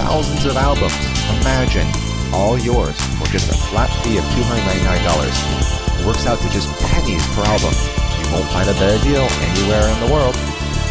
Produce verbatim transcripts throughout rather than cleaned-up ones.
thousands of albums. Imagine, all yours for just a flat fee of two hundred ninety-nine dollars. It works out to just pennies per album. You won't find a better deal anywhere in the world.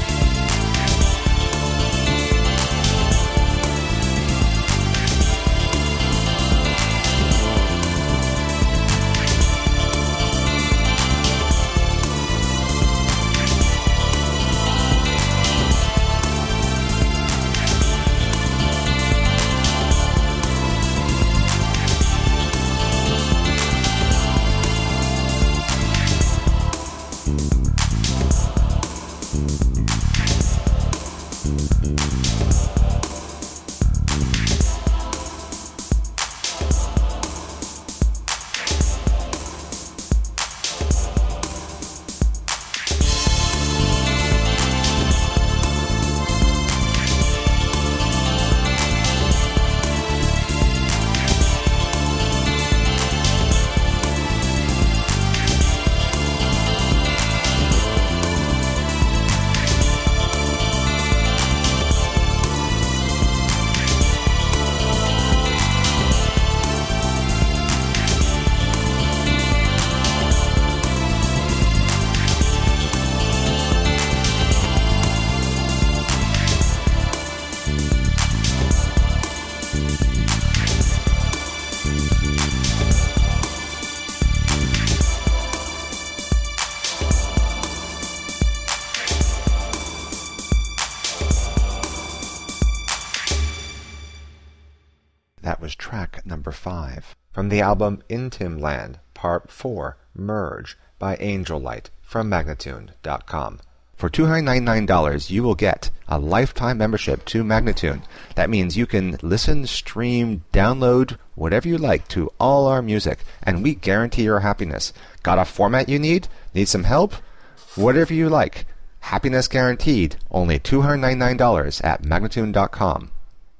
That was track number five from the album Intim Land, Part four, Merge by Angel Light from Magnatune dot com. For two hundred ninety-nine dollars, you will get a lifetime membership to Magnatune. That means you can listen, stream, download, whatever you like to all our music, and we guarantee your happiness. Got a format you need? Need some help? Whatever you like. Happiness guaranteed. Only two hundred ninety-nine dollars at Magnatune dot com.